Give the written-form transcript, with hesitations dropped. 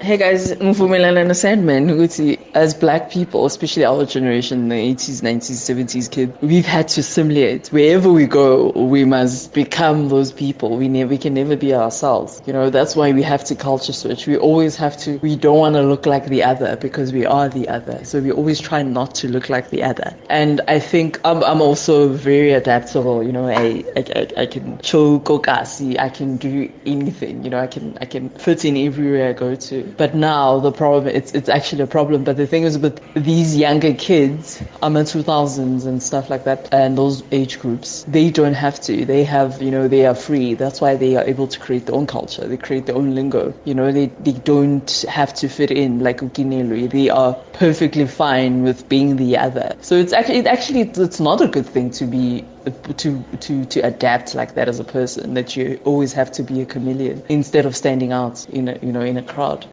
Hey guys, Mvumelana and Sandman, ukuthi as black people, especially our generation, the 80s, 90s, 70s kid, we've had to assimilate. Wherever we go, we must become those people. We can never be ourselves. That's why we have to culture switch. We always have to, we don't want to look like the other because we are the other. So we always try not to look like the other. And I think I'm also very adaptable. I can show kokasi, I can do anything. I can fit in everywhere I go to. But now the problem, it's actually a problem. But the thing is with these younger kids, I'm in 2000s and stuff like that, and those age groups, they don't have to. They have, they are free. That's why they are able to create their own culture. They create their own lingo. They don't have to fit in like Ukinelu. They are perfectly fine with being the other. So it's not a good thing to be to adapt like that as a person, that you always have to be a chameleon instead of standing out in a crowd.